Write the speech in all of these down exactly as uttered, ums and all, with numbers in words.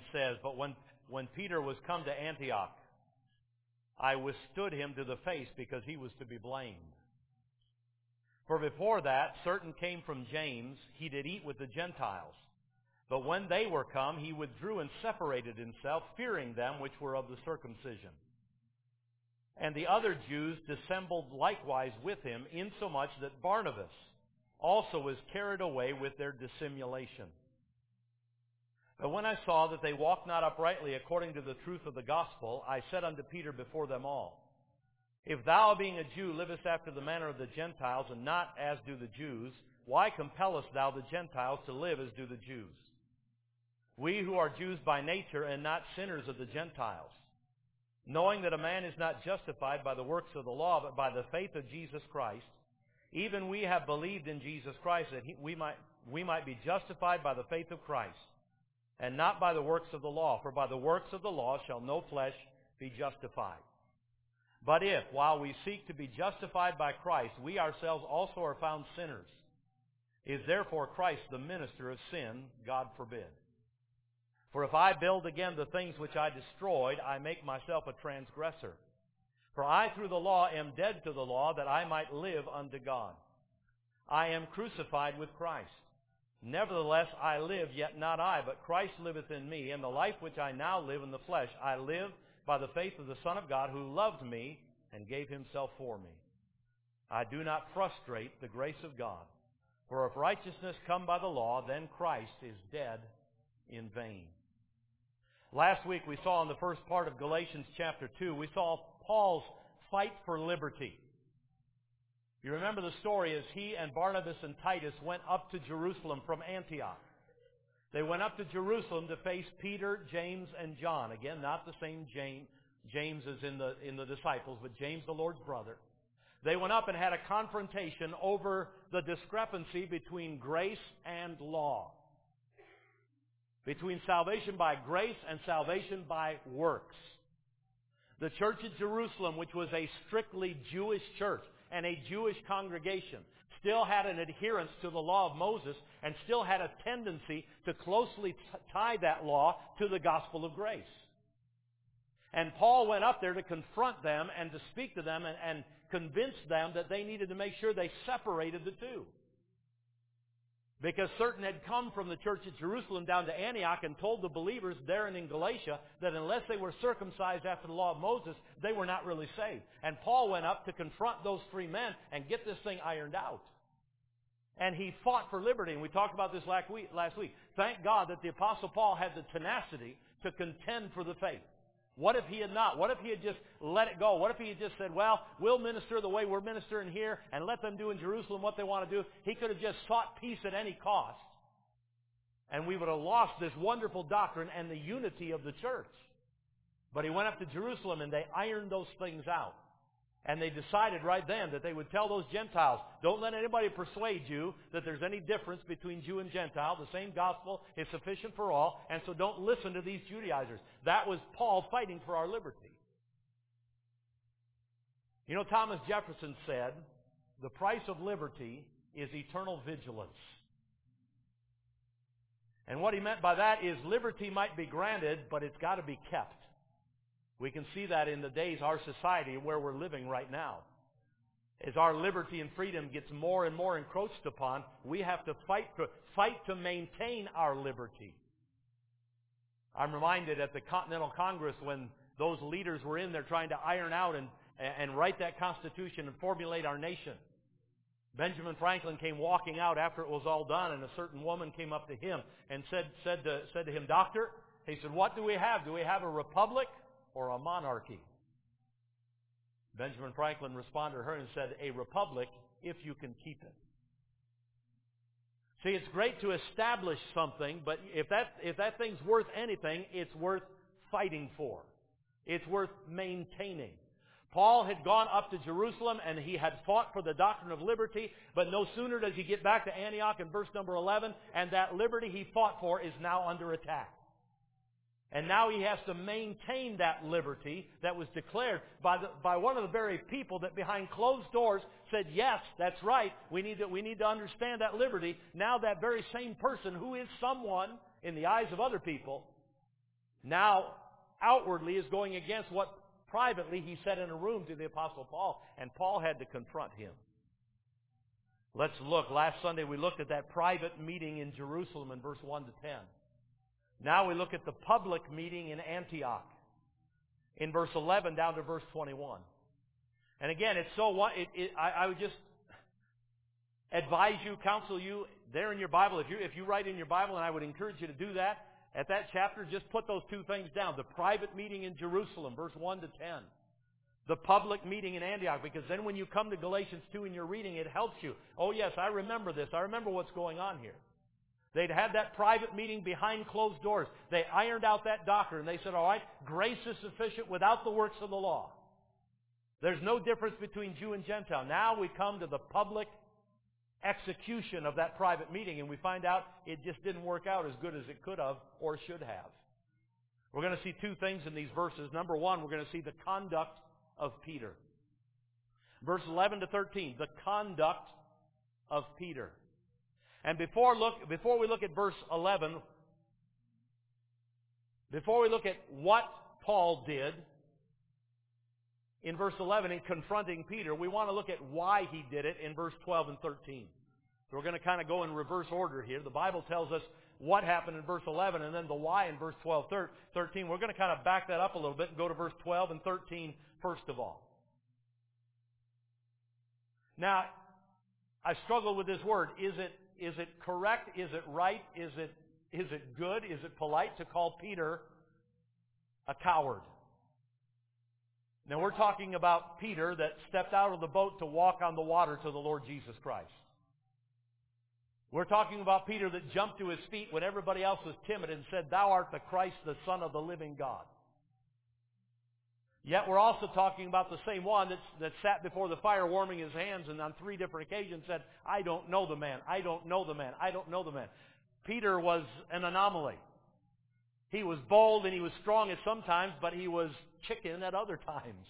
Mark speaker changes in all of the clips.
Speaker 1: and says, "But when, when Peter was come to Antioch, I withstood him to the face because he was to be blamed. For before that, certain came from James, he did eat with the Gentiles. But when they were come, he withdrew and separated himself, fearing them which were of the circumcision. And the other Jews dissembled likewise with him, insomuch that Barnabas also was carried away with their dissimulation. But when I saw that they walked not uprightly according to the truth of the gospel, I said unto Peter before them all, If thou, being a Jew, livest after the manner of the Gentiles, and not as do the Jews, why compellest thou the Gentiles to live as do the Jews? We who are Jews by nature, and not sinners of the Gentiles, knowing that a man is not justified by the works of the law, but by the faith of Jesus Christ, even we have believed in Jesus Christ, that he, we might we might be justified by the faith of Christ, and not by the works of the law. For by the works of the law shall no flesh be justified. But if, while we seek to be justified by Christ, we ourselves also are found sinners, is therefore Christ the minister of sin? God forbid. For if I build again the things which I destroyed, I make myself a transgressor. For I through the law am dead to the law, that I might live unto God. I am crucified with Christ. Nevertheless I live, yet not I, but Christ liveth in me. And the life which I now live in the flesh, I live by the faith of the Son of God, who loved me and gave himself for me. I do not frustrate the grace of God. For if righteousness come by the law, then Christ is dead in vain. Last week we saw in the first part of Galatians chapter two, we saw Paul's fight for liberty. You remember the story as he and Barnabas and Titus went up to Jerusalem from Antioch. They went up to Jerusalem to face Peter, James, and John. Again, not the same James, James as in the, in the disciples, but James, the Lord's brother. They went up and had a confrontation over the discrepancy between grace and law. Between salvation by grace and salvation by works. The church at Jerusalem, which was a strictly Jewish church and a Jewish congregation, still had an adherence to the law of Moses and still had a tendency to closely t- tie that law to the gospel of grace. And Paul went up there to confront them and to speak to them and, and convince them that they needed to make sure they separated the two. Because certain had come from the church at Jerusalem down to Antioch and told the believers there and in Galatia that unless they were circumcised after the law of Moses, they were not really saved. And Paul went up to confront those three men and get this thing ironed out. And he fought for liberty, and we talked about this last week. Last week. Thank God that the Apostle Paul had the tenacity to contend for the faith. What if he had not? What if he had just let it go? What if he had just said, well, we'll minister the way we're ministering here and let them do in Jerusalem what they want to do? He could have just sought peace at any cost. And we would have lost this wonderful doctrine and the unity of the church. But he went up to Jerusalem and they ironed those things out. And they decided right then that they would tell those Gentiles, don't let anybody persuade you that there's any difference between Jew and Gentile. The same gospel is sufficient for all, and so don't listen to these Judaizers. That was Paul fighting for our liberty. You know, Thomas Jefferson said, the price of liberty is eternal vigilance. And what he meant by that is liberty might be granted, but it's got to be kept. We can see that in the days, our society, where we're living right now. As our liberty and freedom gets more and more encroached upon, we have to fight to, fight to maintain our liberty. I'm reminded at the Continental Congress when those leaders were in there trying to iron out and, and write that Constitution and formulate our nation. Benjamin Franklin came walking out after it was all done, and a certain woman came up to him and said, said, to, said to him, Doctor, he said, what do we have? Do we have a republic or a monarchy? Benjamin Franklin responded to her and said, a republic if you can keep it. See, it's great to establish something, but if that, if that thing's worth anything, it's worth fighting for. It's worth maintaining. Paul had gone up to Jerusalem and he had fought for the doctrine of liberty, but no sooner does he get back to Antioch in verse number eleven, and that liberty he fought for is now under attack. And now he has to maintain that liberty that was declared by the, by one of the very people that behind closed doors said, yes, that's right, we need to, we need to understand that liberty. Now that very same person who is someone in the eyes of other people now outwardly is going against what privately he said in a room to the Apostle Paul, and Paul had to confront him. Let's look. Last Sunday we looked at that private meeting in Jerusalem in verse one to ten. Now we look at the public meeting in Antioch in verse eleven down to verse twenty-one. And again, it's so what it, it, I, I would just advise you, counsel you there in your Bible. If you if you write in your Bible, and I would encourage you to do that at that chapter, just put those two things down: the private meeting in Jerusalem, verse one to ten, the public meeting in Antioch. Because then, when you come to Galatians two and you're reading, it helps you. Oh yes, I remember this. I remember what's going on here. They'd had that private meeting behind closed doors. They ironed out that doctrine. They said, all right, grace is sufficient without the works of the law. There's no difference between Jew and Gentile. Now we come to the public execution of that private meeting, and we find out it just didn't work out as good as it could have or should have. We're going to see two things in these verses. Number one, we're going to see the conduct of Peter. Verse eleven to thirteen, the conduct of Peter. And before look, before we look at verse eleven, before we look at what Paul did in verse eleven in confronting Peter, we want to look at why he did it in verse twelve and thirteen. So we're going to kind of go in reverse order here. The Bible tells us what happened in verse eleven and then the why in verse twelve, thirteen. We're going to kind of back that up a little bit and go to verse twelve and thirteen first of all. Now, I struggle with this word. Is it Is it correct? Is it right? Is it, is it good? Is it polite to call Peter a coward? Now we're talking about Peter that stepped out of the boat to walk on the water to the Lord Jesus Christ. We're talking about Peter that jumped to his feet when everybody else was timid and said, "Thou art the Christ, the Son of the living God." Yet we're also talking about the same one that's, that sat before the fire warming his hands and on three different occasions said, "I don't know the man, I don't know the man, I don't know the man." Peter was an anomaly. He was bold and he was strong at some times, but he was chicken at other times.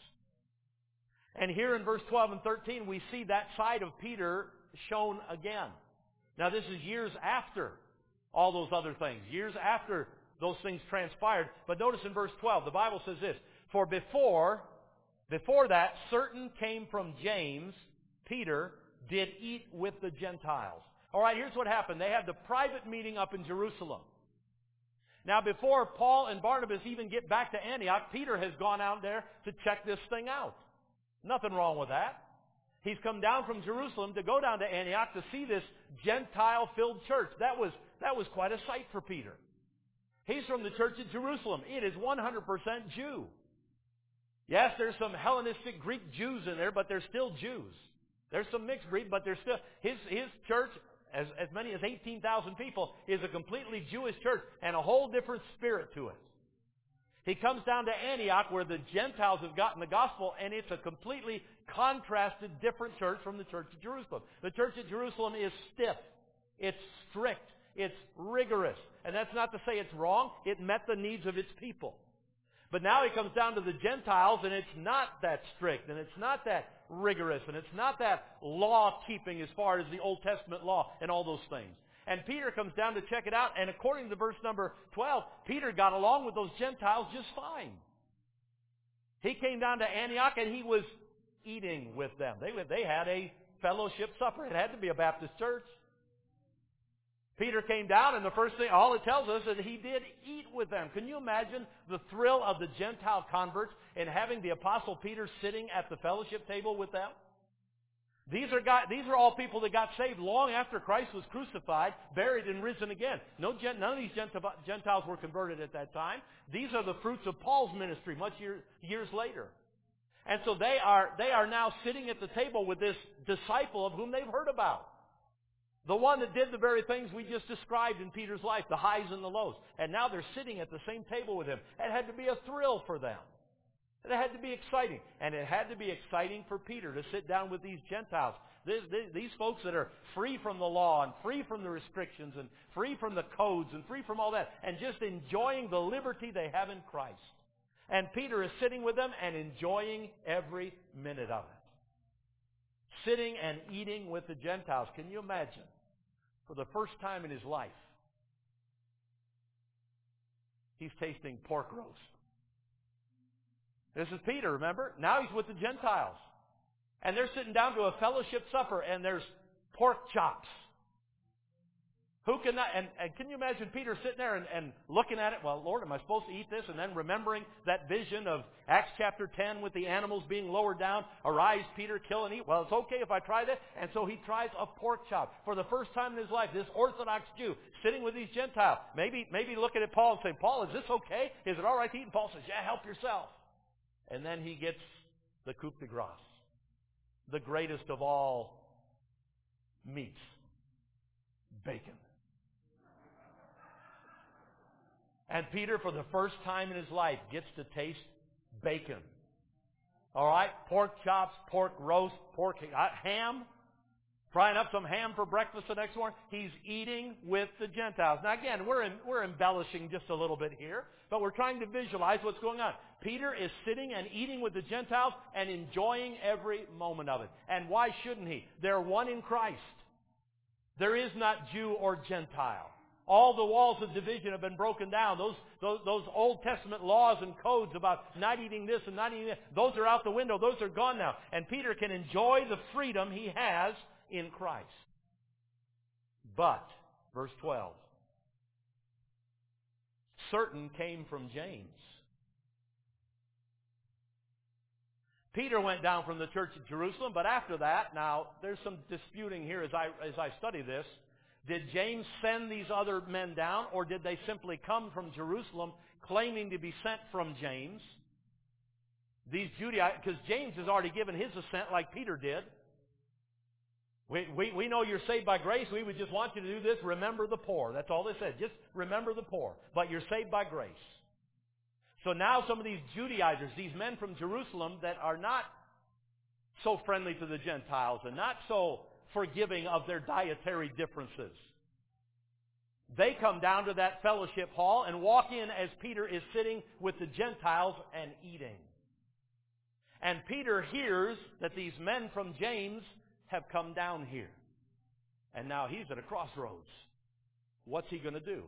Speaker 1: And here in verse twelve and thirteen, we see that side of Peter shown again. Now this is years after all those other things, years after those things transpired. But notice in verse twelve, the Bible says this: For before, before that, certain came from James, Peter, did eat with the Gentiles. All right, here's what happened. They had the private meeting up in Jerusalem. Now, before Paul and Barnabas even get back to Antioch, Peter has gone out there to check this thing out. Nothing wrong with that. He's come down from Jerusalem to go down to Antioch to see this Gentile-filled church. That was, that was quite a sight for Peter. He's from the church at Jerusalem. It is one hundred percent Jew. Yes, there's some Hellenistic Greek Jews in there, but they're still Jews. There's some mixed breed, but they're still... His, his church, as, as many as eighteen thousand people, is a completely Jewish church and a whole different spirit to it. He comes down to Antioch where the Gentiles have gotten the gospel, and it's a completely contrasted, different church from the church at Jerusalem. The church at Jerusalem is stiff. It's strict. It's rigorous. And that's not to say it's wrong. It met the needs of its people. But now he comes down to the Gentiles, and it's not that strict, and it's not that rigorous, and it's not that law-keeping as far as the Old Testament law and all those things. And Peter comes down to check it out, and according to verse number twelve, Peter got along with those Gentiles just fine. He came down to Antioch, and he was eating with them. They, they had a fellowship supper. It had to be a Baptist church. Peter came down, and the first thing, all it tells us is that he did eat with them. Can you imagine the thrill of the Gentile converts in having the Apostle Peter sitting at the fellowship table with them? These are, guys, these are all people that got saved long after Christ was crucified, buried, and risen again. No, none of these Gentiles were converted at that time. These are the fruits of Paul's ministry much year, years later. And so they are, they are now sitting at the table with this disciple of whom they've heard about. The one that did the very things we just described in Peter's life, the highs and the lows. And now they're sitting at the same table with him. It had to be a thrill for them. It had to be exciting. And it had to be exciting for Peter to sit down with these Gentiles. These, these folks that are free from the law and free from the restrictions and free from the codes and free from all that. And just enjoying the liberty they have in Christ. And Peter is sitting with them and enjoying every minute of it. Sitting and eating with the Gentiles. Can you imagine? For the first time in his life, He's tasting pork roast. This is Peter, remember? Now he's with the Gentiles. And they're sitting down to a fellowship supper, and there's pork chops. Who can not, and, and can you imagine Peter sitting there and, and looking at it? Well, Lord, am I supposed to eat this? And then remembering that vision of Acts chapter ten with the animals being lowered down. Arise, Peter, kill and eat. Well, it's okay if I try that. And so he tries a pork chop. For the first time in his life, this Orthodox Jew sitting with these Gentiles. Maybe, maybe looking at Paul and saying, Paul, is this okay? Is it all right to eat? And Paul says, yeah, help yourself. And then he gets the coup de grace. The greatest of all meats. Bacon. And Peter, for the first time in his life, gets to taste bacon. All right? Pork chops, pork roast, pork uh, ham. Frying up some ham for breakfast the next morning. He's eating with the Gentiles. Now again, we're, in, we're embellishing just a little bit here, but we're trying to visualize what's going on. Peter is sitting and eating with the Gentiles and enjoying every moment of it. And why shouldn't he? They're one in Christ. There is not Jew or Gentile. All the walls of division have been broken down. Those, those, those Old Testament laws and codes about not eating this and not eating that, those are out the window. Those are gone now. And Peter can enjoy the freedom he has in Christ. But, verse twelve, certain came from James. Peter went down from the church at Jerusalem, but after that, now, there's some disputing here as I, as I study this. Did James send these other men down, or did they simply come from Jerusalem claiming to be sent from James? These Judaizers, because James has already given his assent like Peter did. We, we, we know you're saved by grace. We would just want you to do this. Remember the poor. That's all they said. Just remember the poor. But you're saved by grace. So now some of these Judaizers, these men from Jerusalem that are not so friendly to the Gentiles and not so forgiving of their dietary differences, they come down to that fellowship hall and walk in as Peter is sitting with the Gentiles and eating. And Peter hears that these men from James have come down here. And now he's at a crossroads. What's he going to do?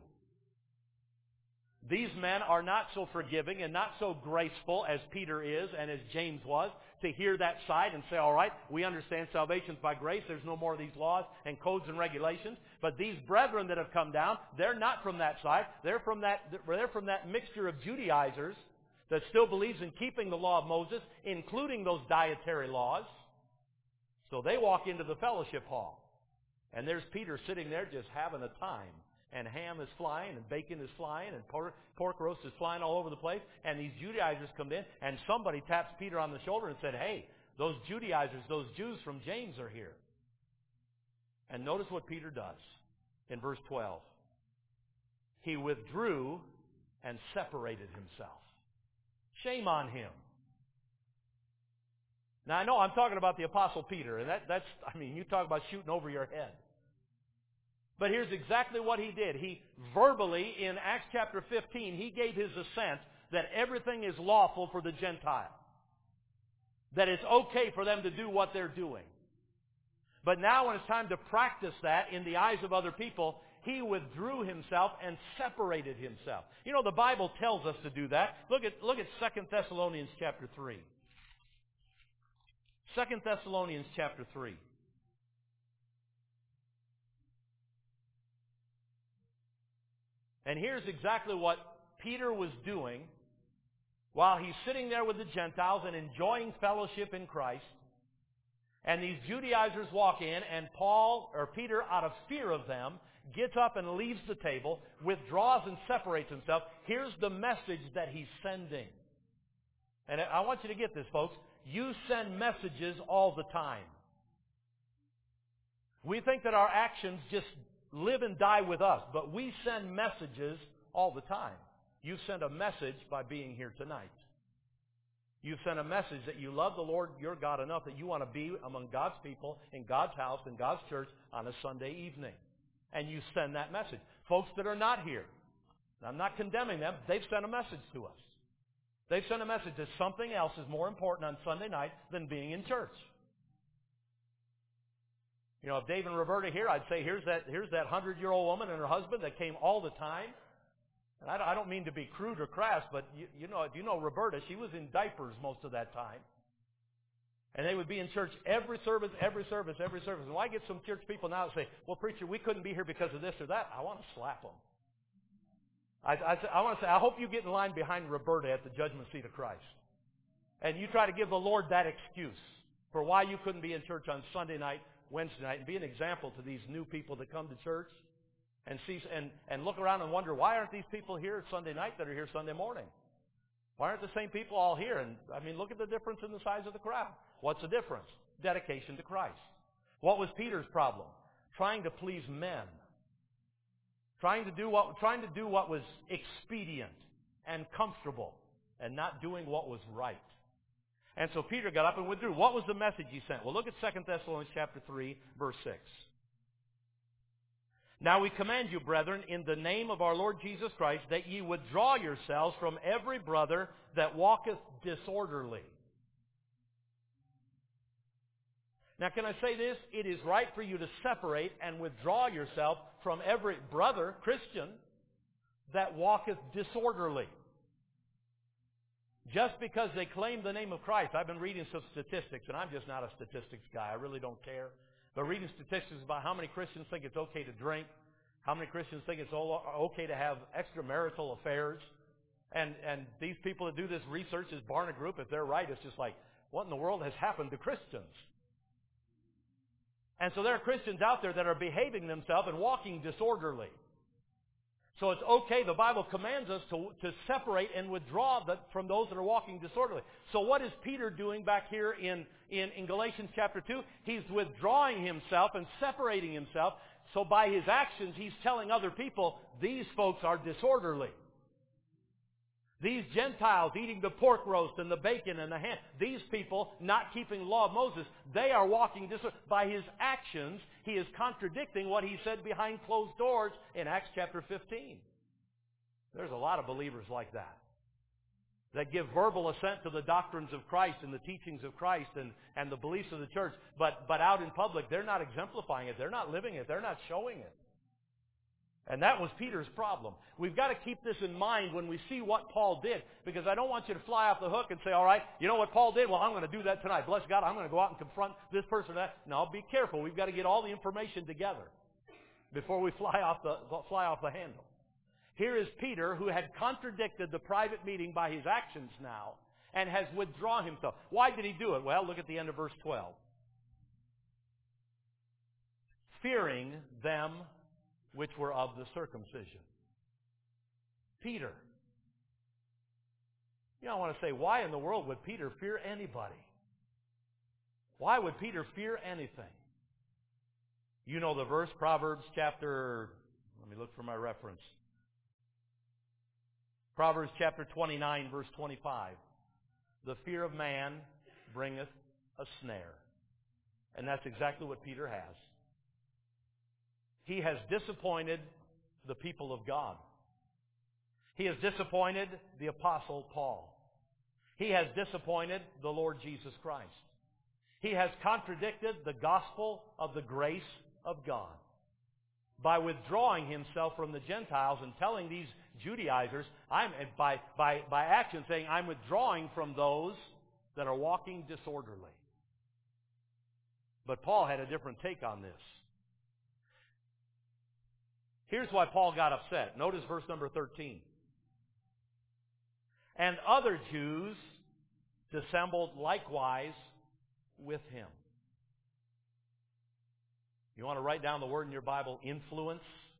Speaker 1: These men are not so forgiving and not so graceful as Peter is and as James was to hear that side and say, all right, we understand salvation's by grace. There's no more of these laws and codes and regulations. But these brethren that have come down, they're not from that side. They're from that, they're from that mixture of Judaizers that still believes in keeping the law of Moses, including those dietary laws. So they walk into the fellowship hall. And there's Peter sitting there just having a time. And ham is flying, and bacon is flying, and pork, pork roast is flying all over the place. And these Judaizers come in, and somebody taps Peter on the shoulder and said, hey, those Judaizers, those Jews from James are here. And notice what Peter does in verse twelve. He withdrew and separated himself. Shame on him. Now, I know I'm talking about the Apostle Peter, and that, that's, I mean, you talk about shooting over your head. But here's exactly what he did. He verbally, in Acts chapter fifteen, he gave his assent that everything is lawful for the Gentile. That it's okay for them to do what they're doing. But now when it's time to practice that in the eyes of other people, he withdrew himself and separated himself. You know, the Bible tells us to do that. Look at, look at Second Thessalonians chapter three. Second Thessalonians chapter three. And here's exactly what Peter was doing while he's sitting there with the Gentiles and enjoying fellowship in Christ. And these Judaizers walk in, and Paul, or Peter, out of fear of them, gets up and leaves the table, withdraws and separates himself. Here's the message that he's sending. And I want you to get this, folks. You send messages all the time. We think that our actions just live and die with us, but we send messages all the time. You send a message by being here tonight. You send a message that you love the Lord your God enough that you want to be among God's people in God's house, in God's church on a Sunday evening. And you send that message. Folks that are not here, I'm not condemning them, they've sent a message to us. They've sent a message that something else is more important on Sunday night than being in church. You know, if Dave and Roberta here, I'd say here's that here's that hundred-year-old woman and her husband that came all the time. And I don't, I don't mean to be crude or crass, but you, you know, you know Roberta, she was in diapers most of that time. And they would be in church every service, every service, every service. And I get some church people now that say, well, preacher, we couldn't be here because of this or that. I want to slap them. I, I, I want to say, I hope you get in line behind Roberta at the judgment seat of Christ. And you try to give the Lord that excuse for why you couldn't be in church on Sunday night, Wednesday night, and be an example to these new people that come to church and see and, and look around and wonder, why aren't these people here Sunday night that are here Sunday morning? Why aren't the same people all here? And, I mean, look at the difference in the size of the crowd. What's the difference? Dedication to Christ. What was Peter's problem? Trying to please men. Trying to do what, trying to do what was expedient and comfortable and not doing what was right. And so Peter got up and withdrew. What was the message he sent? Well, look at Second Thessalonians chapter three, verse six. Now we command you, brethren, in the name of our Lord Jesus Christ, that ye withdraw yourselves from every brother that walketh disorderly. Now, can I say this? It is right for you to separate and withdraw yourself from every brother, Christian, that walketh disorderly. Just because they claim the name of Christ. I've been reading some statistics, and I'm just not a statistics guy. I really don't care. But reading statistics about how many Christians think it's okay to drink, how many Christians think it's okay to have extramarital affairs. And, and these people that do this research, this Barna Group, if they're right, it's just like, what in the world has happened to Christians? And so there are Christians out there that are behaving themselves and walking disorderly. So it's okay, the Bible commands us to, to separate and withdraw the, from those that are walking disorderly. So what is Peter doing back here in, in, in Galatians chapter two? He's withdrawing himself and separating himself. So by his actions, he's telling other people, these folks are disorderly. These Gentiles eating the pork roast and the bacon and the ham, these people not keeping the law of Moses, they are walking disorderly. By his actions, he is contradicting what he said behind closed doors in Acts chapter fifteen. There's a lot of believers like that, that give verbal assent to the doctrines of Christ and the teachings of Christ and, and the beliefs of the church, but, but out in public, they're not exemplifying it, they're not living it, they're not showing it. And that was Peter's problem. We've got to keep this in mind when we see what Paul did, because I don't want you to fly off the hook and say, all right, you know what Paul did? Well, I'm going to do that tonight. Bless God, I'm going to go out and confront this person or that. No, be careful. We've got to get all the information together before we fly off the, fly off the handle. Here is Peter, who had contradicted the private meeting by his actions now and has withdrawn himself. Why did he do it? Well, look at the end of verse twelve. Fearing them which were of the circumcision. Peter. You know, I want to say, why in the world would Peter fear anybody? Why would Peter fear anything? You know the verse, Proverbs chapter, let me look for my reference. Proverbs chapter twenty-nine, verse twenty-five. The fear of man bringeth a snare. And that's exactly what Peter has. He has disappointed the people of God. He has disappointed the Apostle Paul. He has disappointed the Lord Jesus Christ. He has contradicted the gospel of the grace of God by withdrawing himself from the Gentiles and telling these Judaizers, I'm by, by, by action saying, I'm withdrawing from those that are walking disorderly. But Paul had a different take on this. Here's why Paul got upset. Notice verse number thirteen. And other Jews dissembled likewise with him. You want to write down the word in your Bible, influence?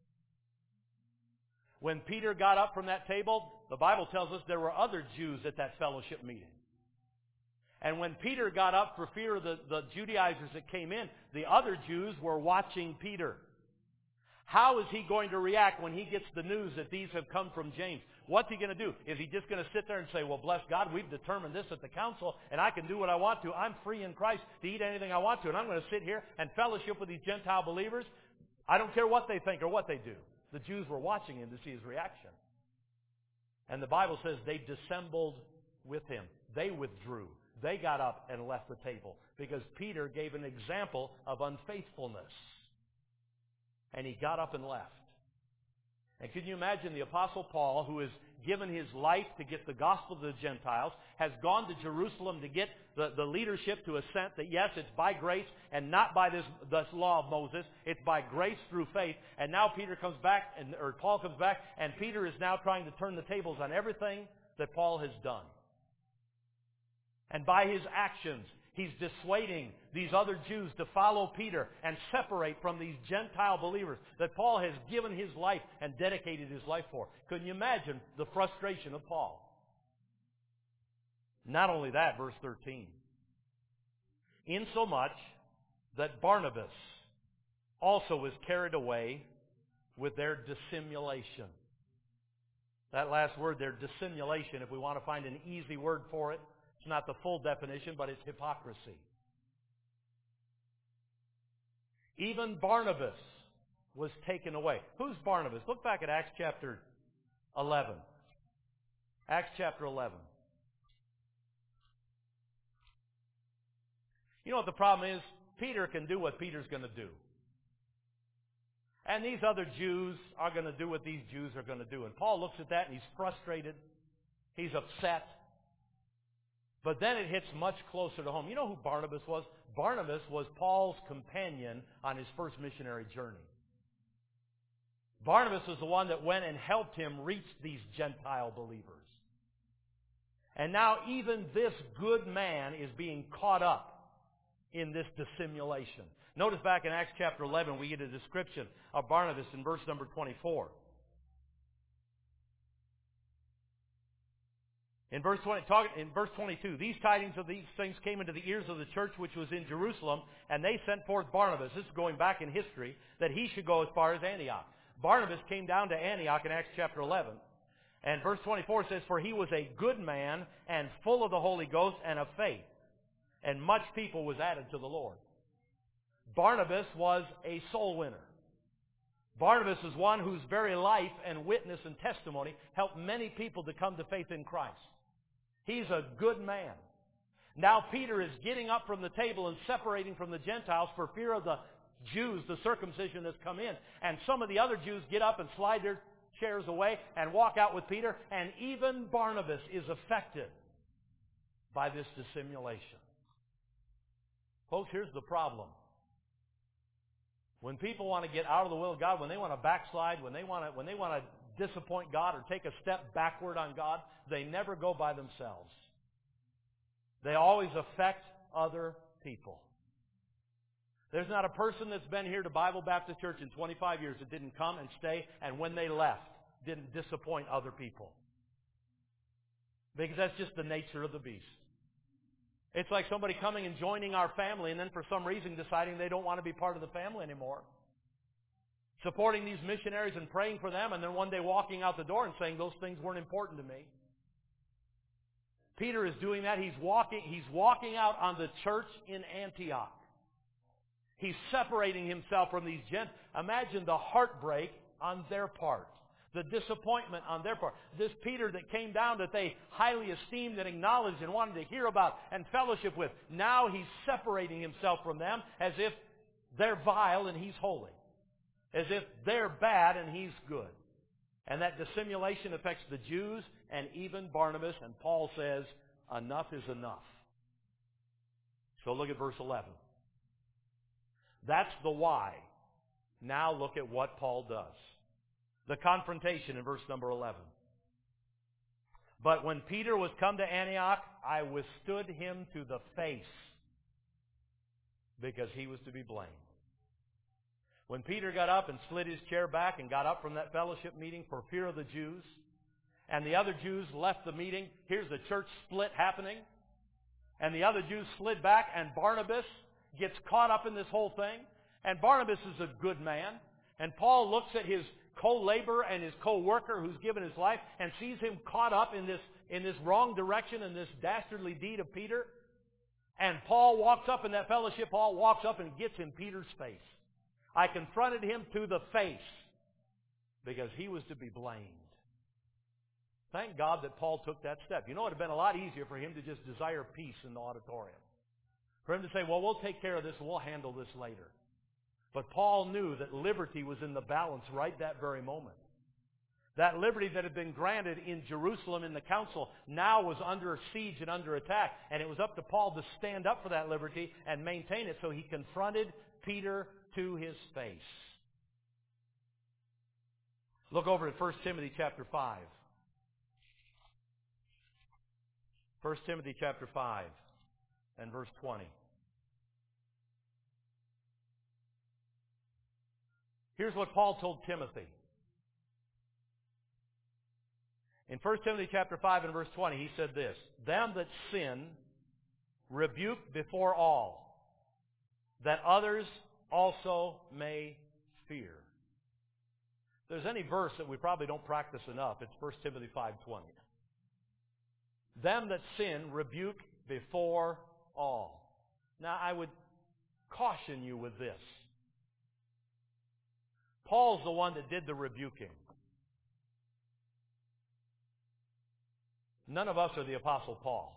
Speaker 1: When Peter got up from that table, the Bible tells us there were other Jews at that fellowship meeting. And when Peter got up for fear of the, the Judaizers that came in, the other Jews were watching Peter. How is he going to react when he gets the news that these have come from James? What's he going to do? Is he just going to sit there and say, well, bless God, we've determined this at the council, and I can do what I want to. I'm free in Christ to eat anything I want to, and I'm going to sit here and fellowship with these Gentile believers. I don't care what they think or what they do. The Jews were watching him to see his reaction. And the Bible says they dissembled with him. They withdrew. They got up and left the table because Peter gave an example of unfaithfulness. And he got up and left. And can you imagine the Apostle Paul, who has given his life to get the gospel to the Gentiles, has gone to Jerusalem to get the, the leadership to assent that yes, it's by grace and not by this, this law of Moses. It's by grace through faith. And now Peter comes back, and, or Paul comes back, and Peter is now trying to turn the tables on everything that Paul has done. And by his actions, he's dissuading these other Jews to follow Peter and separate from these Gentile believers that Paul has given his life and dedicated his life for. Couldn't you imagine the frustration of Paul? Not only that, verse thirteen. Insomuch that Barnabas also was carried away with their dissimulation. That last word there, dissimulation, if we want to find an easy word for it, it's not the full definition, but it's hypocrisy. Even Barnabas was taken away. Who's Barnabas? Look back at Acts chapter eleven. Acts chapter eleven. You know what the problem is? Peter can do what Peter's going to do. And these other Jews are going to do what these Jews are going to do. And Paul looks at that and he's frustrated. He's upset. But then it hits much closer to home. You know who Barnabas was? Barnabas was Paul's companion on his first missionary journey. Barnabas was the one that went and helped him reach these Gentile believers. And now even this good man is being caught up in this dissimulation. Notice back in Acts chapter eleven, we get a description of Barnabas in verse number twenty-four. In verse twenty, talk, in verse twenty-two, these tidings of these things came into the ears of the church which was in Jerusalem, and they sent forth Barnabas. This is going back in history, that he should go as far as Antioch. Barnabas came down to Antioch in Acts chapter eleven. And verse twenty-four says, for he was a good man and full of the Holy Ghost and of faith. And much people was added to the Lord. Barnabas was a soul winner. Barnabas is one whose very life and witness and testimony helped many people to come to faith in Christ. He's a good man. Now Peter is getting up from the table and separating from the Gentiles for fear of the Jews, the circumcision that's come in. And some of the other Jews get up and slide their chairs away and walk out with Peter. And even Barnabas is affected by this dissimulation. Folks, here's the problem. When people want to get out of the will of God, when they want to backslide, when they want to, when they want to disappoint God or take a step backward on God, they never go by themselves. They always affect other people. There's not a person that's been here to Bible Baptist Church in twenty-five years that didn't come and stay, and when they left, didn't disappoint other people. Because that's just the nature of the beast. It's like somebody coming and joining our family and then for some reason deciding they don't want to be part of the family anymore. Supporting these missionaries and praying for them, and then one day walking out the door and saying those things weren't important to me. Peter is doing that. He's walking, he's walking out on the church in Antioch. He's separating himself from these Gentiles. Imagine the heartbreak on their part. The disappointment on their part. This Peter that came down that they highly esteemed and acknowledged and wanted to hear about and fellowship with. Now he's separating himself from them as if they're vile and he's holy. As if they're bad and he's good. And that dissimulation affects the Jews and even Barnabas. And Paul says, enough is enough. So look at verse eleven. That's the why. Now look at what Paul does. The confrontation in verse number eleven. But when Peter was come to Antioch, I withstood him to the face because he was to be blamed. When Peter got up and slid his chair back and got up from that fellowship meeting for fear of the Jews, and the other Jews left the meeting, here's the church split happening, and the other Jews slid back, and Barnabas gets caught up in this whole thing, and Barnabas is a good man, and Paul looks at his co-laborer and his co-worker who's given his life and sees him caught up in this, in this wrong direction, in this dastardly deed of Peter, and Paul walks up in that fellowship, Paul walks up and gets in Peter's face. I confronted him to the face because he was to be blamed. Thank God that Paul took that step. You know, it would have been a lot easier for him to just desire peace in the auditorium. For him to say, well, we'll take care of this and we'll handle this later. But Paul knew that liberty was in the balance right that very moment. That liberty that had been granted in Jerusalem in the council now was under siege and under attack. And it was up to Paul to stand up for that liberty and maintain it. So he confronted Peter to his face. Look over at First Timothy chapter five. First Timothy chapter five and verse twenty. Here's what Paul told Timothy. In First Timothy chapter five and verse twenty, he said this, "Them that sin, rebuke before all, that others also may fear." If there's any verse that we probably don't practice enough, it's First Timothy five twenty. "Them that sin, rebuke before all." Now, I would caution you with this. Paul's the one that did the rebuking. None of us are the Apostle Paul.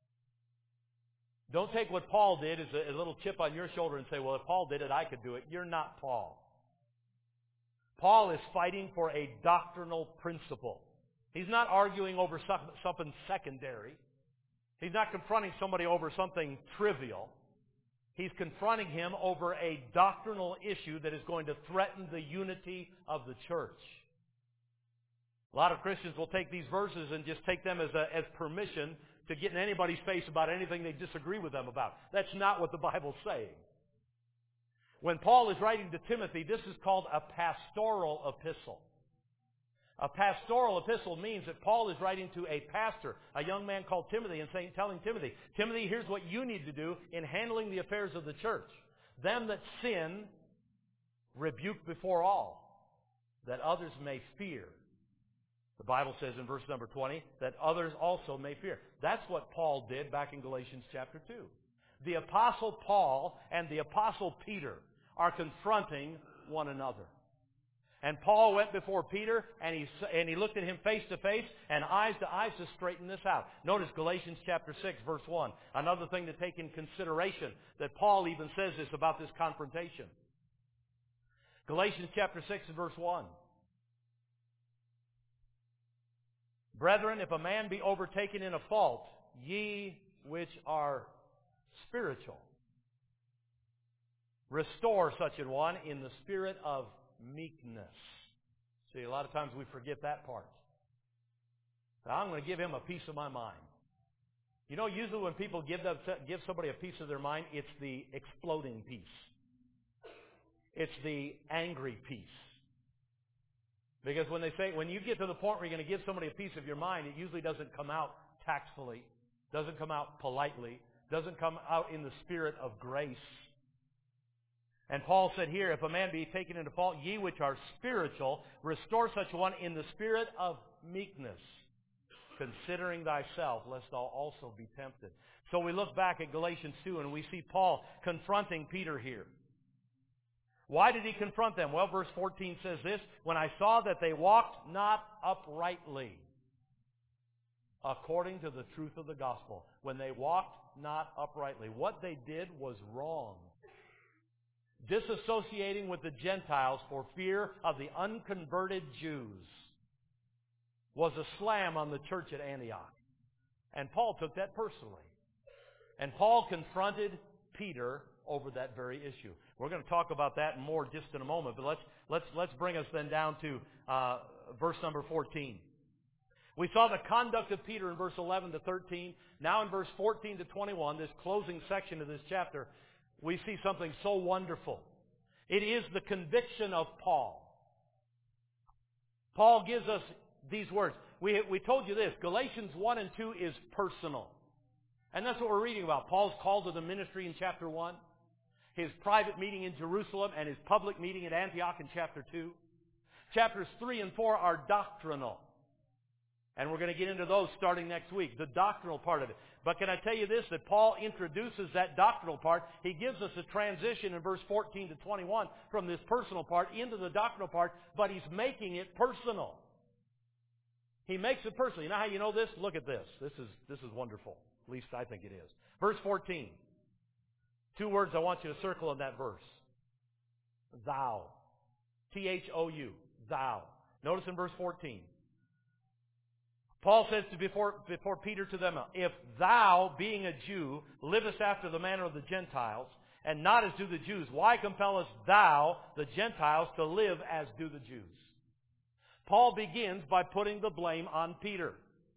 Speaker 1: Don't take what Paul did as a, a little chip on your shoulder and say, well, if Paul did it, I could do it. You're not Paul. Paul is fighting for a doctrinal principle. He's not arguing over something secondary. He's not confronting somebody over something trivial. He's confronting him over a doctrinal issue that is going to threaten the unity of the church. A lot of Christians will take these verses and just take them as, a, as permission to get in anybody's face about anything they disagree with them about. That's not what the Bible's saying. When Paul is writing to Timothy, this is called a pastoral epistle. A pastoral epistle means that Paul is writing to a pastor, a young man called Timothy, and saying, telling Timothy, Timothy, here's what you need to do in handling the affairs of the church. Them that sin, rebuke before all, that others may fear. The Bible says in verse number twenty, that others also may fear. That's what Paul did back in Galatians chapter two. The Apostle Paul and the Apostle Peter are confronting one another. And Paul went before Peter, and he, and he looked at him face to face and eyes to eyes to straighten this out. Notice Galatians chapter six, verse one. Another thing to take in consideration, that Paul even says this about this confrontation. Galatians chapter six and verse one. "Brethren, if a man be overtaken in a fault, ye which are spiritual, restore such an one in the spirit of meekness." See, a lot of times we forget that part. I'm going to give him a piece of my mind. You know, usually when people give them, give somebody a piece of their mind, it's the exploding piece. It's the angry piece. Because when they say, when you get to the point where you're going to give somebody a piece of your mind, it usually doesn't come out tactfully, doesn't come out politely, doesn't come out in the spirit of grace. And Paul said here, if a man be taken into fault, ye which are spiritual, restore such one in the spirit of meekness, considering thyself, lest thou also be tempted. So we look back at Galatians two, and we see Paul confronting Peter here. Why did he confront them? Well, verse fourteen says this, "When I saw that they walked not uprightly, according to the truth of the gospel." When they walked not uprightly. What they did was wrong. Disassociating with the Gentiles for fear of the unconverted Jews was a slam on the church at Antioch. And Paul took that personally. And Paul confronted Peter over that very issue. We're going to talk about that more just in a moment, but let's let's let's bring us then down to uh, verse number fourteen. We saw the conduct of Peter in verse eleven to thirteen. Now in verse fourteen to twenty-one, this closing section of this chapter, we see something so wonderful. It is the conviction of Paul. Paul gives us these words. We, we told you this, Galatians one and two is personal. And that's what we're reading about. Paul's call to the ministry in chapter one, his private meeting in Jerusalem, and his public meeting at Antioch in chapter two. Chapters three and four are doctrinal. And we're going to get into those starting next week, the doctrinal part of it. But can I tell you this, that Paul introduces that doctrinal part. He gives us a transition in verse fourteen to twenty-one from this personal part into the doctrinal part, but he's making it personal. He makes it personal. You know how you know this? Look at this. This is, this is wonderful. At least I think it is. Verse fourteen. Two words I want you to circle in that verse. Thou. T H O U. Thou. Notice in verse fourteen. Paul says to before, before Peter to them, if thou, being a Jew, livest after the manner of the Gentiles, and not as do the Jews, why compellest thou, the Gentiles, to live as do the Jews? Paul begins by putting the blame on Peter.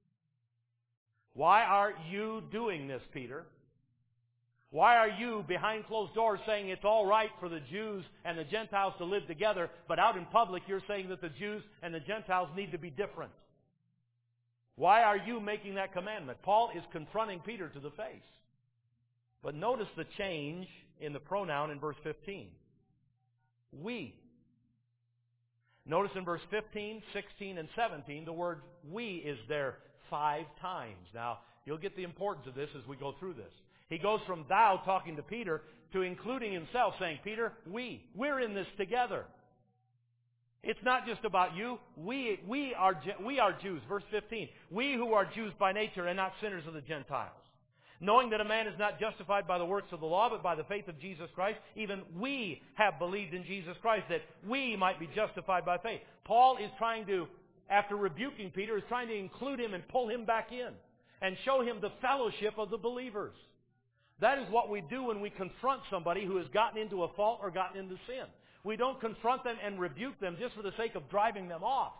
Speaker 1: Why are you doing this, Peter? Why are you behind closed doors saying it's all right for the Jews and the Gentiles to live together, but out in public you're saying that the Jews and the Gentiles need to be different? Why are you making that commandment? Paul is confronting Peter to the face. But notice the change in the pronoun in verse fifteen. We. Notice in verse fifteen, sixteen, and seventeen, the word we is there five times. Now, you'll get the importance of this as we go through this. He goes from thou talking to Peter to including himself, saying, Peter, we. We're in this together. It's not just about you. We, we, are, we are Jews. Verse fifteen. We who are Jews by nature and not sinners of the Gentiles. Knowing that a man is not justified by the works of the law, but by the faith of Jesus Christ, even we have believed in Jesus Christ, that we might be justified by faith. Paul is trying to, after rebuking Peter, is trying to include him and pull him back in and show him the fellowship of the believers. That is what we do when we confront somebody who has gotten into a fault or gotten into sin. We don't confront them and rebuke them just for the sake of driving them off.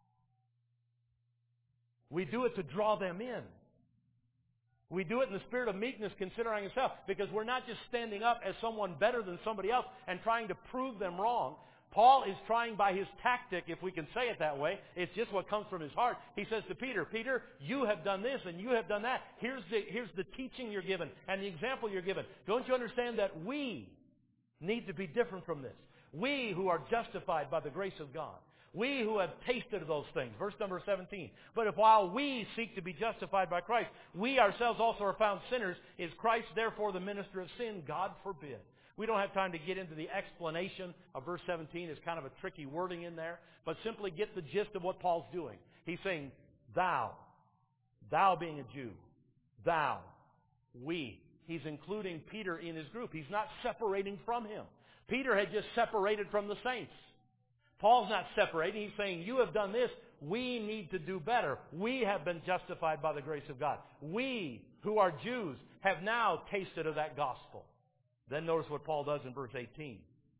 Speaker 1: We do it to draw them in. We do it in the spirit of meekness, considering ourselves, because we're not just standing up as someone better than somebody else and trying to prove them wrong. Paul is trying by his tactic, if we can say it that way, it's just what comes from his heart. He says to Peter, Peter, you have done this and you have done that. Here's the, here's the teaching you're given and the example you're given. Don't you understand that we need to be different from this? We who are justified by the grace of God. We who have tasted of those things. Verse number seventeen. But if while we seek to be justified by Christ, we ourselves also are found sinners, is Christ therefore the minister of sin? God forbid. We don't have time to get into the explanation of verse seventeen. It's kind of a tricky wording in there. But simply get the gist of what Paul's doing. He's saying, thou, thou being a Jew, thou, we. He's including Peter in his group. He's not separating from him. Peter had just separated from the saints. Paul's not separating. He's saying, you have done this. We need to do better. We have been justified by the grace of God. We, who are Jews, have now tasted of that gospel. Then notice what Paul does in verse eighteen.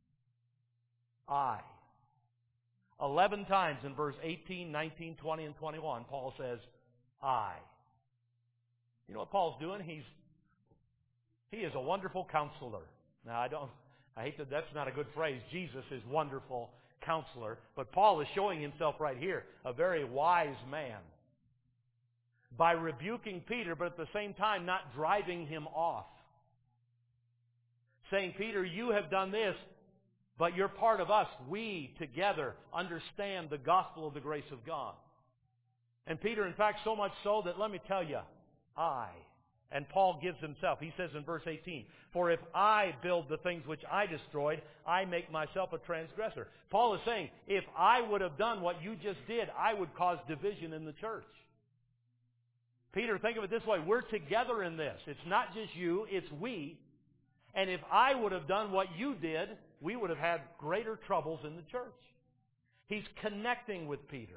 Speaker 1: I. Eleven times in verse eighteen, nineteen, twenty, and twenty-one, Paul says, I. You know what Paul's doing? He's He is a wonderful counselor. Now, I don't, I hate that that's not a good phrase. Jesus is wonderful counselor. But Paul is showing himself right here, a very wise man. By rebuking Peter, but at the same time not driving him off. Saying, Peter, you have done this, but you're part of us. We together understand the gospel of the grace of God. And Peter, in fact, so much so that, let me tell you, I. And Paul gives himself. He says in verse eighteen, for if I build the things which I destroyed, I make myself a transgressor. Paul is saying, if I would have done what you just did, I would cause division in the church. Peter, think of it this way. We're together in this. It's not just you, it's we. And if I would have done what you did, we would have had greater troubles in the church. He's connecting with Peter.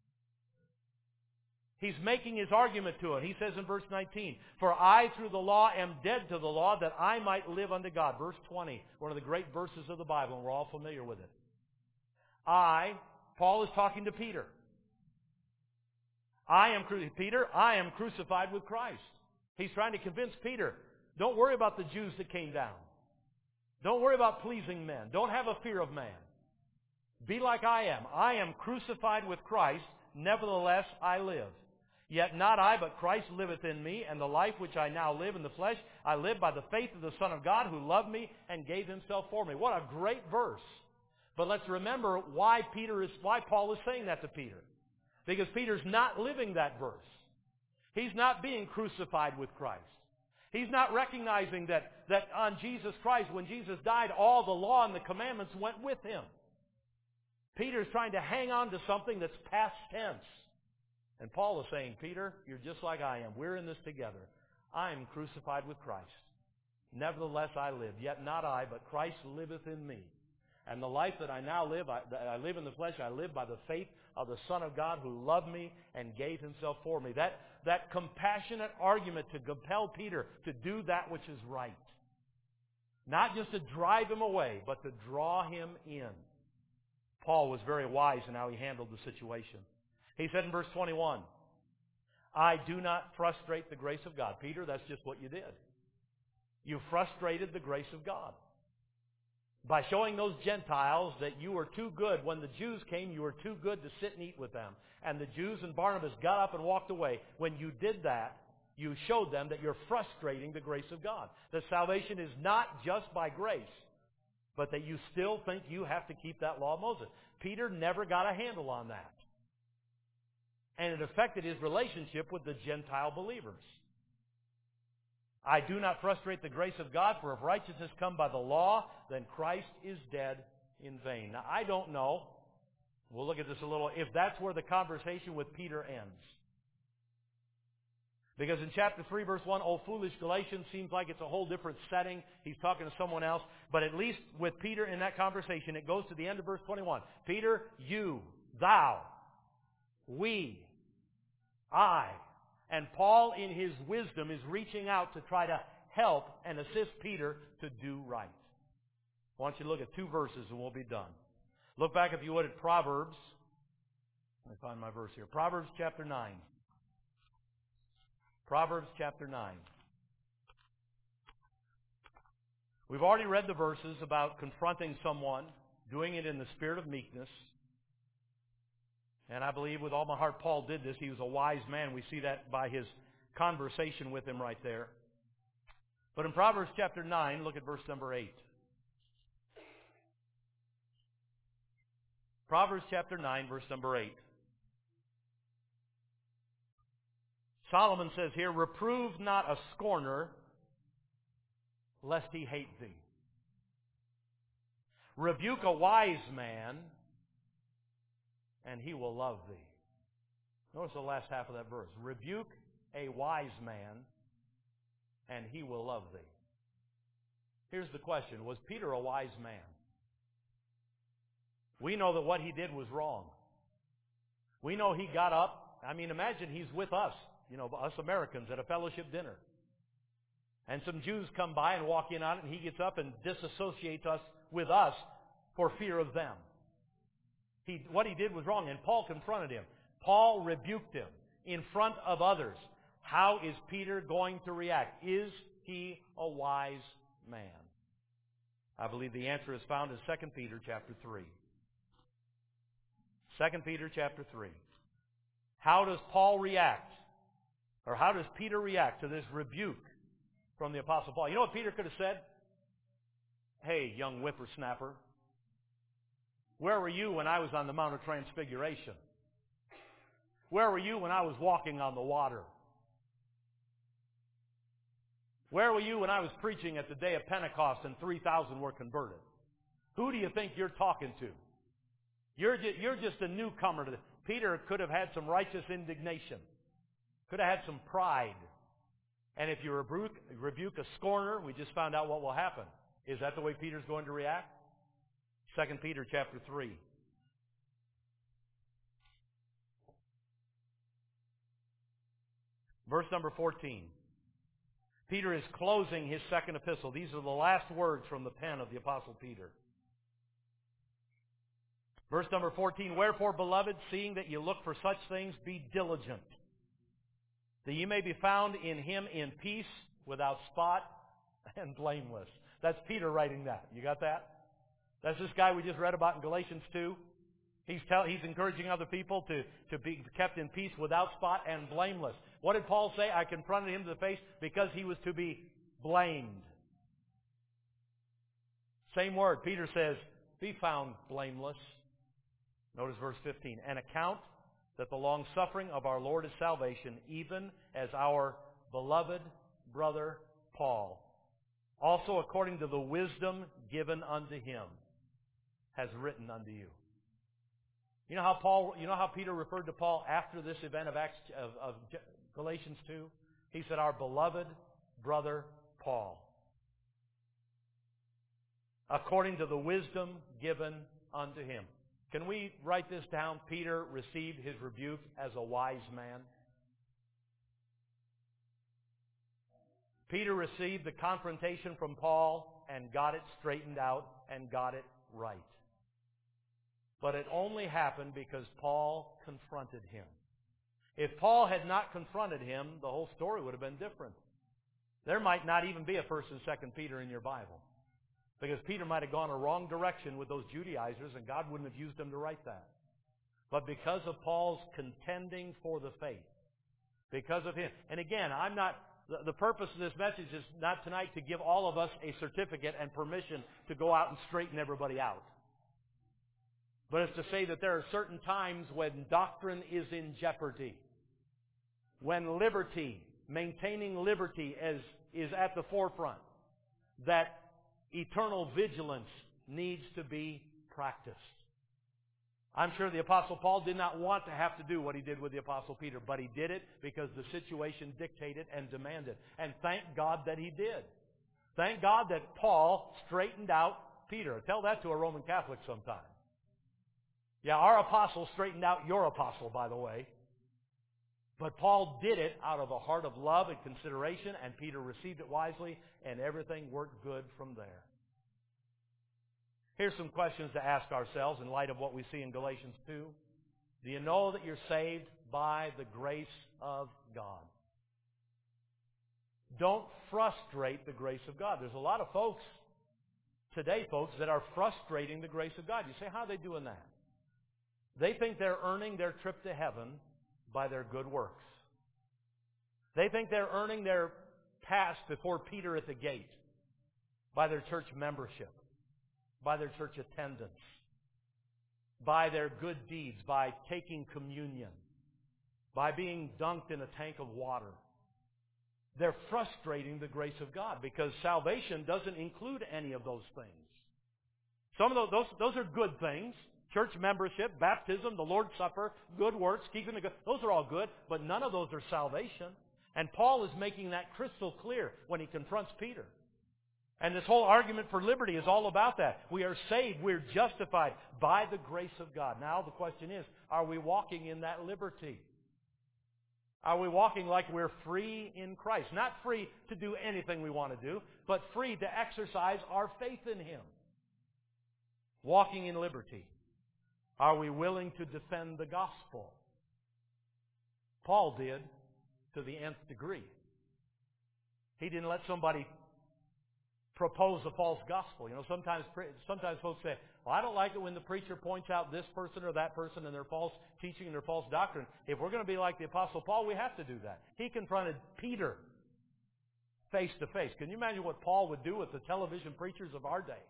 Speaker 1: He's making his argument to him. He says in verse nineteen, for I through the law am dead to the law that I might live unto God. Verse twenty, one of the great verses of the Bible, and we're all familiar with it. I, Paul is talking to Peter. I am, Peter, I am crucified with Christ. He's trying to convince Peter, don't worry about the Jews that came down. Don't worry about pleasing men. Don't have a fear of man. Be like I am. I am crucified with Christ, nevertheless I live. Yet not I, but Christ liveth in me, and the life which I now live in the flesh, I live by the faith of the Son of God, who loved me and gave himself for me. What a great verse. But let's remember why Peter is, why Paul is saying that to Peter. Because Peter's not living that verse. He's not being crucified with Christ. He's not recognizing that, that on Jesus Christ, when Jesus died, all the law and the commandments went with him. Peter's trying to hang on to something that's past tense. And Paul is saying, Peter, you're just like I am. We're in this together. I am crucified with Christ. Nevertheless I live. Yet not I, but Christ liveth in me. And the life that I now live, I, I live in the flesh, I live by the faith of the Son of God who loved me and gave himself for me. That, that compassionate argument to compel Peter to do that which is right. Not just to drive him away, but to draw him in. Paul was very wise in how he handled the situation. He said in verse twenty-one, I do not frustrate the grace of God. Peter, that's just what you did. You frustrated the grace of God. By showing those Gentiles that you were too good. When the Jews came, you were too good to sit and eat with them. And the Jews and Barnabas got up and walked away. When you did that, you showed them that you're frustrating the grace of God. That salvation is not just by grace, but that you still think you have to keep that law of Moses. Peter never got a handle on that. And it affected his relationship with the Gentile believers. I do not frustrate the grace of God, for if righteousness come by the law, then Christ is dead in vain. Now, I don't know, we'll look at this a little, if that's where the conversation with Peter ends. Because in chapter three, verse one, oh, foolish Galatians, seems like it's a whole different setting. He's talking to someone else. But at least with Peter in that conversation, it goes to the end of verse twenty-one. Peter, you, thou, we, I. And Paul, in his wisdom, is reaching out to try to help and assist Peter to do right. I want you to look at two verses and we'll be done. Look back, if you would, at Proverbs. Let me find my verse here. Proverbs chapter nine. Proverbs chapter nine. We've already read the verses about confronting someone, doing it in the spirit of meekness. And I believe with all my heart Paul did this. He was a wise man. We see that by his conversation with him right there. But in Proverbs chapter nine, look at verse number eight. Proverbs chapter nine, verse number eight. Solomon says here, reprove not a scorner, lest he hate thee. Rebuke a wise man, and he will love thee. Notice the last half of that verse. Rebuke a wise man, and he will love thee. Here's the question. Was Peter a wise man? We know that what he did was wrong. We know he got up. I mean, imagine he's with us, you know, us Americans at a fellowship dinner. And some Jews come by and walk in on it, and he gets up and disassociates us with us for fear of them. He, what he did was wrong, and Paul confronted him. Paul rebuked him in front of others. How is Peter going to react? Is he a wise man? I believe the answer is found in Second Peter chapter three. Second Peter chapter three. How does Paul react? Or how does Peter react to this rebuke from the Apostle Paul? You know what Peter could have said? Hey, young whippersnapper, where were you when I was on the Mount of Transfiguration? Where were you when I was walking on the water? Where were you when I was preaching at the day of Pentecost and three thousand were converted? Who do you think you're talking to? You're just, you're just a newcomer to this. Peter could have had some righteous indignation. Could have had some pride. And if you rebuke, rebuke a scorner, we just found out what will happen. Is that the way Peter's going to react? Second Peter chapter three. Verse number fourteen. Peter is closing his second epistle. These are the last words from the pen of the Apostle Peter. Verse number fourteen. Wherefore, beloved, seeing that you look for such things, be diligent, that ye may be found in him in peace, without spot, and blameless. That's Peter writing that. You got that? That's this guy we just read about in Galatians two. He's, tell, he's encouraging other people to, to be kept in peace without spot and blameless. What did Paul say? I confronted him to the face because he was to be blamed. Same word. Peter says, be found blameless. Notice verse fifteen. And account that the long-suffering of our Lord is salvation, even as our beloved brother Paul, also according to the wisdom given unto him, has written unto you. You know how Paul, you know how Peter referred to Paul after this event of Acts of, of Galatians two? He said, our beloved brother Paul, according to the wisdom given unto him. Can we write this down? Peter received his rebuke as a wise man. Peter received the confrontation from Paul and got it straightened out and got it right. But it only happened because Paul confronted him. If Paul had not confronted him, the whole story would have been different. There might not even be a First and Second Peter in your Bible. Because Peter might have gone a wrong direction with those Judaizers, and God wouldn't have used him to write that. But because of Paul's contending for the faith, because of him. And again, I'm not, the, the purpose of this message is not tonight to give all of us a certificate and permission to go out and straighten everybody out. But it's to say that there are certain times when doctrine is in jeopardy. When liberty, maintaining liberty is, is at the forefront. That eternal vigilance needs to be practiced. I'm sure the Apostle Paul did not want to have to do what he did with the Apostle Peter, but he did it because the situation dictated and demanded. And thank God that he did. Thank God that Paul straightened out Peter. Tell that to a Roman Catholic sometime. Yeah, our apostle straightened out your apostle, by the way. But Paul did it out of a heart of love and consideration, and Peter received it wisely, and everything worked good from there. Here's some questions to ask ourselves in light of what we see in Galatians two. Do you know that you're saved by the grace of God? Don't frustrate the grace of God. There's a lot of folks today, folks, that are frustrating the grace of God. You say, how are they doing that? They think they're earning their trip to heaven by their good works. They think they're earning their pass before Peter at the gate by their church membership, by their church attendance, by their good deeds, by taking communion, by being dunked in a tank of water. They're frustrating the grace of God because salvation doesn't include any of those things. Some of those, those, those are good things. Church membership, baptism, the Lord's Supper, good works, keeping the good. Those are all good, but none of those are salvation. And Paul is making that crystal clear when he confronts Peter. And this whole argument for liberty is all about that. We are saved, we're justified by the grace of God. Now the question is, are we walking in that liberty? Are we walking like we're free in Christ? Not free to do anything we want to do, but free to exercise our faith in Him. Walking in liberty. Are we willing to defend the gospel? Paul did to the nth degree. He didn't let somebody propose a false gospel. You know, sometimes sometimes folks say, well, I don't like it when the preacher points out this person or that person and their false teaching and their false doctrine. If we're going to be like the Apostle Paul, we have to do that. He confronted Peter face to face. Can you imagine what Paul would do with the television preachers of our day?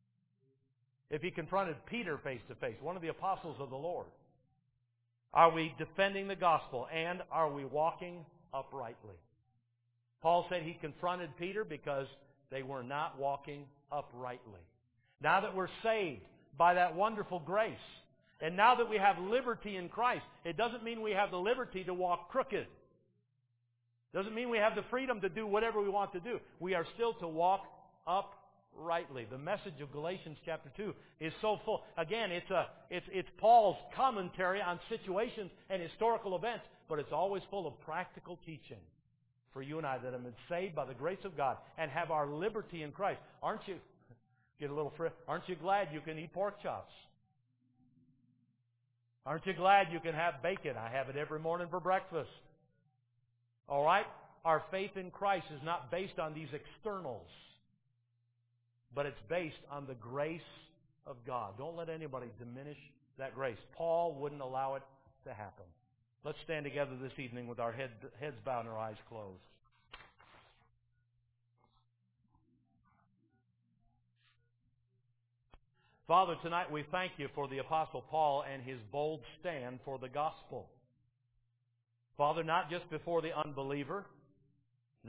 Speaker 1: If he confronted Peter face to face, one of the apostles of the Lord. Are we defending the gospel, and are we walking uprightly? Paul said he confronted Peter because they were not walking uprightly. Now that we're saved by that wonderful grace, and now that we have liberty in Christ, it doesn't mean we have the liberty to walk crooked. It doesn't mean we have the freedom to do whatever we want to do. We are still to walk uprightly. Rightly. The message of Galatians chapter two is so full. Again, it's a it's it's Paul's commentary on situations and historical events, but it's always full of practical teaching for you and I that have been saved by the grace of God and have our liberty in Christ. Aren't you? Get a little fr- Aren't you glad you can eat pork chops? Aren't you glad you can have bacon? I have it every morning for breakfast. All right? Our faith in Christ is not based on these externals, but it's based on the grace of God. Don't let anybody diminish that grace. Paul wouldn't allow it to happen. Let's stand together this evening with our head, heads bowed and our eyes closed. Father, tonight we thank you for the Apostle Paul and his bold stand for the gospel. Father, not just before the unbeliever,